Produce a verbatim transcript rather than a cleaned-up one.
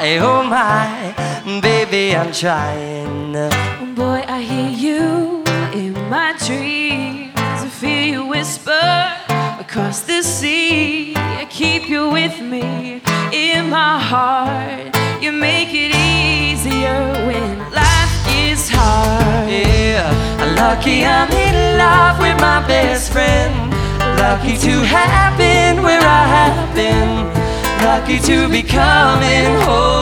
Hey, oh my, baby, I'm trying. Boy, I hear you in my dreams. I feel you whisper across the sea. I keep you with me in my heart. You make it easier when life gets hard. Yeah, lucky I'm in love with my best friend. Lucky to have been where I have been. Lucky to be coming home.